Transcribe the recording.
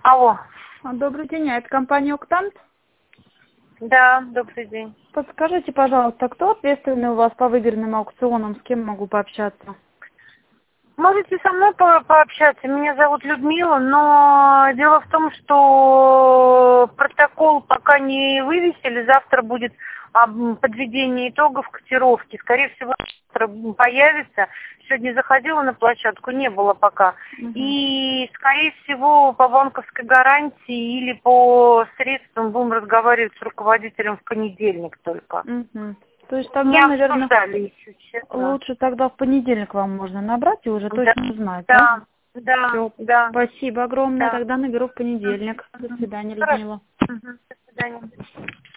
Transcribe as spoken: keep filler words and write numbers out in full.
Алло. Добрый день, а это компания «Октант»? Да, добрый день. Подскажите, пожалуйста, кто ответственный у вас по выигранным аукционам, с кем могу пообщаться? Можете со мной по пообщаться, меня зовут Людмила, но дело в том, что протокол пока не вывесили, завтра будет подведение итогов котировки. Скорее всего, завтра появится. Сегодня заходила на площадку, не было пока. Угу. И, скорее всего, по банковской гарантии или по средствам будем разговаривать с руководителем в понедельник только. Угу. То есть тогда, не наверное, еще, честно. лучше тогда в понедельник вам можно набрать и уже точно Да. узнать, Да, да? да, Всё. да. Спасибо огромное, Да. тогда наберу в понедельник. До свидания, Хорошо. Людмила. Угу. До свидания.